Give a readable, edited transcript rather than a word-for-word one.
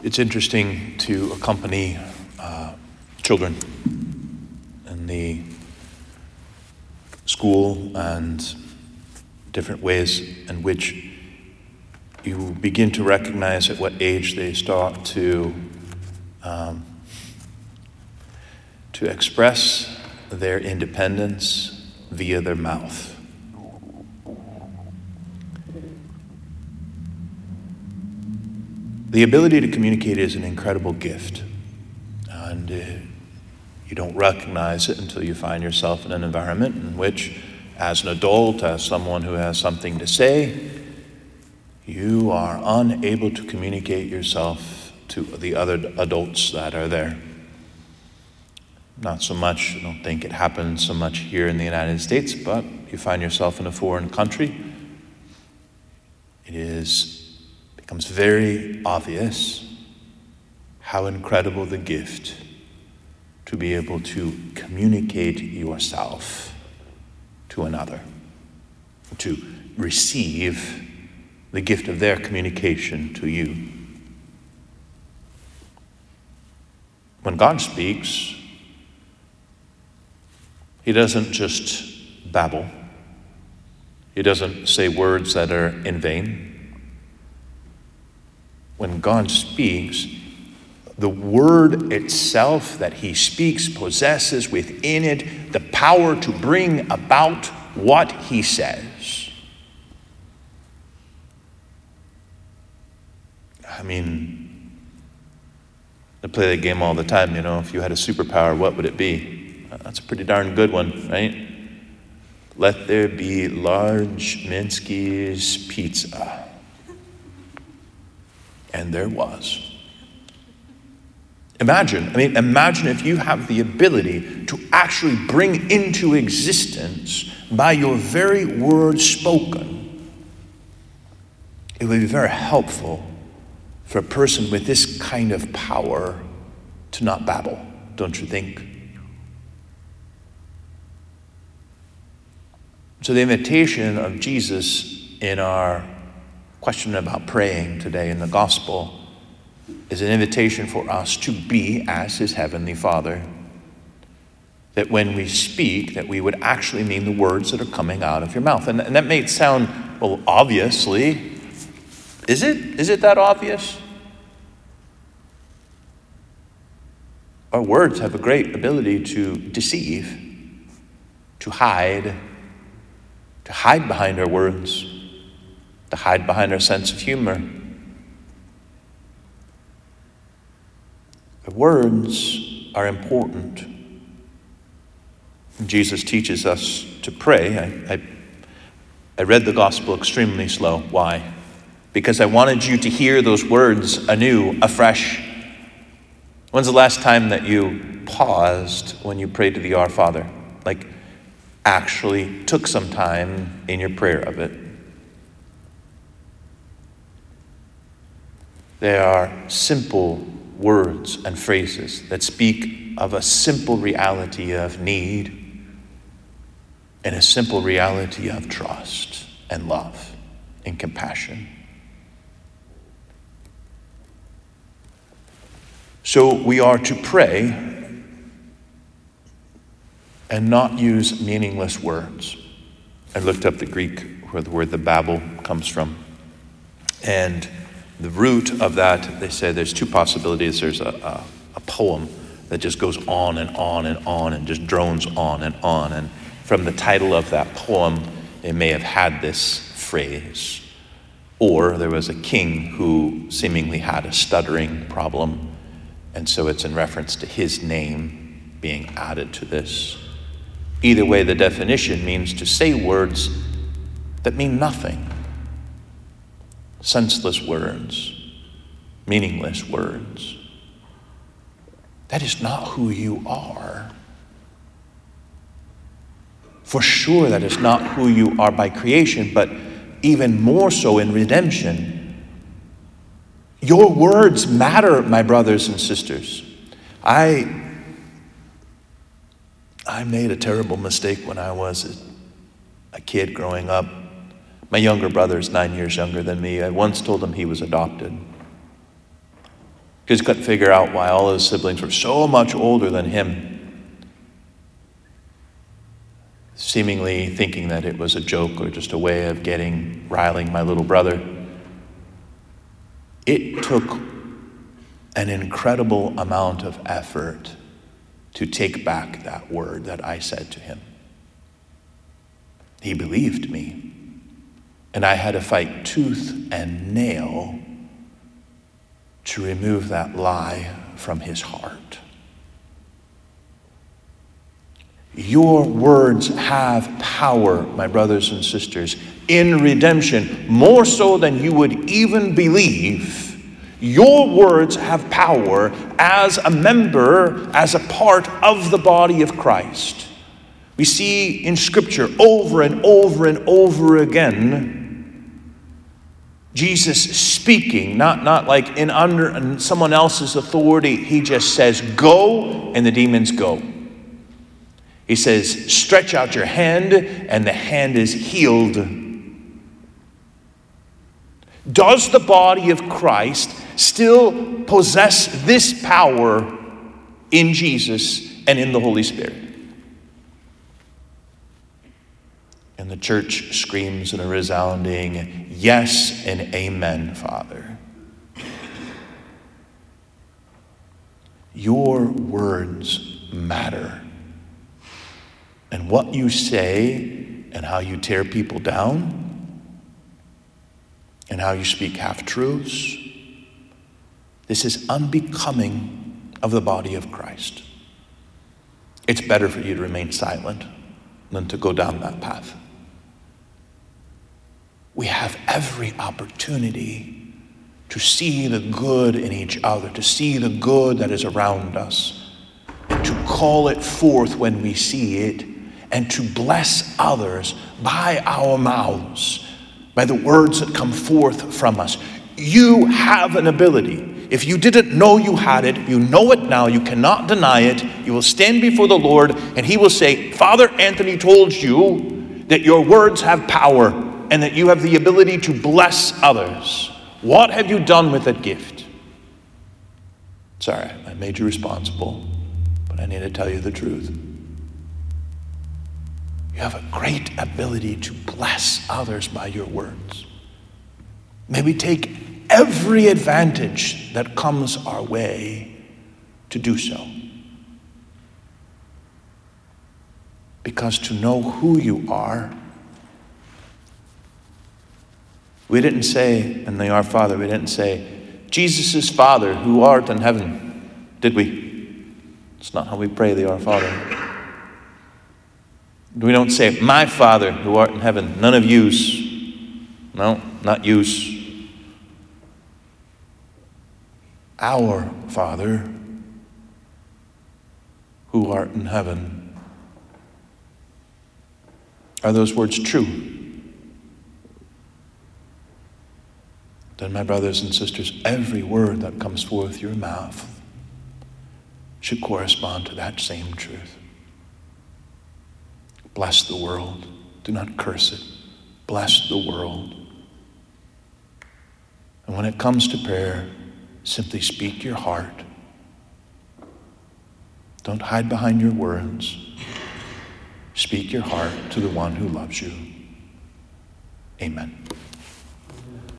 It's interesting to accompany children in the school and different ways in which you begin to recognize at what age they start to express their independence via their mouth. The ability to communicate is an incredible gift, and you don't recognize it until you find yourself in an environment in which, as an adult, as someone who has something to say, you are unable to communicate yourself to the other adults that are there. Not so much, I don't think it happens so much here in the United States, but you find yourself in a foreign country, it becomes very obvious how incredible the gift to be able to communicate yourself to another, to receive the gift of their communication to you. When God speaks, He doesn't just babble. He doesn't say words that are in vain. When God speaks, the word itself that He speaks possesses within it the power to bring about what He says. I mean, I play that game all the time, if you had a superpower, what would it be? That's a pretty darn good one, right? Let there be large Minsky's pizza. And there was. Imagine if you have the ability to actually bring into existence by your very words spoken. It would be very helpful for a person with this kind of power to not babble, don't you think? So the invitation of Jesus in our question about praying today in the gospel is an invitation for us to be as His heavenly Father. That when we speak, that we would actually mean the words that are coming out of your mouth. And that may sound, well, obviously. Is it? Is it that obvious? Our words have a great ability to deceive, to hide behind our words, to hide behind our sense of humor. The words are important. Jesus teaches us to pray. I read the gospel extremely slow. Why? Because I wanted you to hear those words anew, afresh. When's the last time that you paused when you prayed to the Our Father? Like, actually took some time in your prayer of it. There are simple words and phrases that speak of a simple reality of need and a simple reality of trust and love and compassion. So we are to pray and not use meaningless words. I looked up the Greek where the word the babble comes from. And the root of that, they say there's two possibilities. There's a poem that just goes on and on and on and just drones on and on. And from the title of that poem, they may have had this phrase. Or there was a king who seemingly had a stuttering problem. And so it's in reference to his name being added to this. Either way, the definition means to say words that mean nothing. Senseless words, meaningless words. That is not who you are. For sure, that is not who you are by creation, but even more so in redemption. Your words matter, my brothers and sisters. I made a terrible mistake when I was a kid growing up. My younger brother is 9 years younger than me. I once told him he was adopted. Because he couldn't figure out why all his siblings were so much older than him, seemingly thinking that it was a joke or just a way of riling my little brother. It took an incredible amount of effort to take back that word that I said to him. He believed me, and I had to fight tooth and nail to remove that lie from his heart. Your words have power, my brothers and sisters, in redemption, more so than you would even believe. Your words have power as a member, as a part of the body of Christ. We see in Scripture over and over and over again, Jesus speaking, not like under someone else's authority. He just says, go, and the demons go. He says, stretch out your hand, and the hand is healed. Does the body of Christ still possess this power in Jesus and in the Holy Spirit? And the church screams in a resounding yes and amen, Father. Your words matter. And what you say and how you tear people down and how you speak half-truths, this is unbecoming of the body of Christ. It's better for you to remain silent than to go down that path. We have every opportunity to see the good in each other, to see the good that is around us, and to call it forth when we see it, and to bless others by our mouths, by the words that come forth from us. You have an ability. If you didn't know you had it, you know it now. You cannot deny it. You will stand before the Lord, and he will say, Father Anthony told you that your words have power and that you have the ability to bless others. What have you done with that gift? Sorry, I made you responsible, but I need to tell you the truth. You have a great ability to bless others by your words. May we take every advantage that comes our way to do so. Because to know who you are, we didn't say in the Our Father, we didn't say, Jesus' Father who art in heaven, did we? It's not how we pray the Our Father. We don't say, my Father who art in heaven, none of yous. No, not yous. Our Father who art in heaven. Are those words true? Then, my brothers and sisters, every word that comes forth your mouth should correspond to that same truth. Bless the world. Do not curse it. Bless the world. And when it comes to prayer, simply speak your heart. Don't hide behind your words. Speak your heart to the one who loves you. Amen.